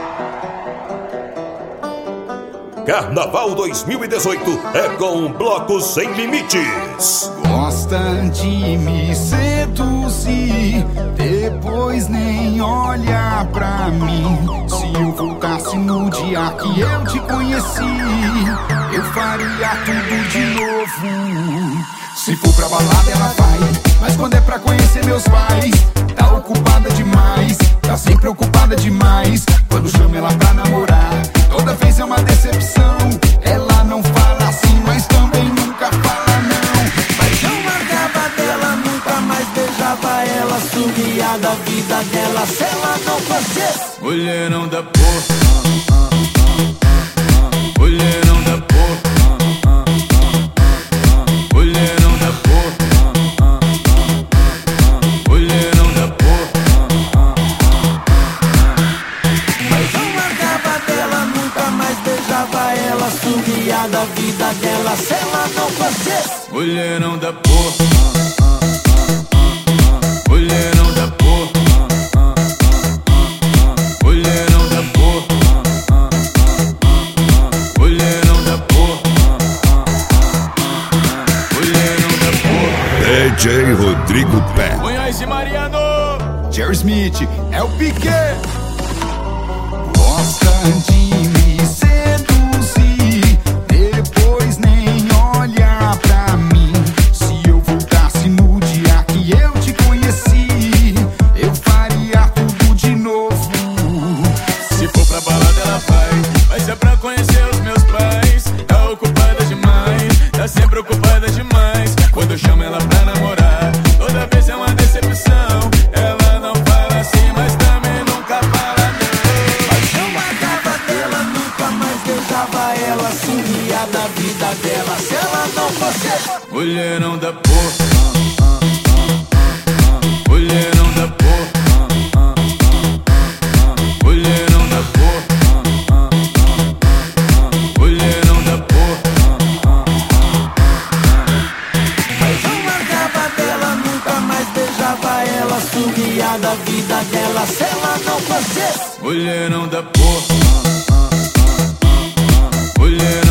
Carnaval 2018 é com Bloco Sem Limites. Gosta de me seduzir, depois nem olha pra mim. Se eu voltasse no dia que eu te conheci, eu faria tudo de novo. Se for pra balada ela vai, mas quando é pra conhecer meus pais, tá ocupada demais, tá sempre ocupada demais. Quando chamo ela pra namorar, toda vez é uma decepção. Ela não fala assim, mas também nunca fala não. Paixão largava dela, nunca mais beijava ela, sumia da vida dela se ela não fosse mulherão da porra, mulherão da porra, mulherão da porra, mulherão da porra. Paixão largava dela, nunca mais beijava ela, sumia da vida dela se ela não fosse mulherão da porra, mulherão da porra, mulherão da porra, mulherão da porra, mulherão da porra. DJ Rodrigo Pé. Conhece Mariano, Jerry Smith é o Piquet. Gosta de me seduzir, depois nem olha pra mim. Se eu voltasse no dia que eu te conheci, eu faria tudo de novo. se for pra balada ela vai, mas é pra conhecer os meus pais. Tá ocupada demais, tá sempre ocupada demais. Quando eu chamo ela pra namorar, toda vez é uma decepção. Ela não fala assim, mas também nunca fala não. Paixão largava dela, nunca mais beijava ela, sumia da vida dela se ela não fosse Mulherão da porra, mulherão da porra, mulherão da porra, mulherão da porra. Paixão largava dela, nunca mais beijava ela, sumia da vida dela se ela não fosse Mulherão da porra, mulherão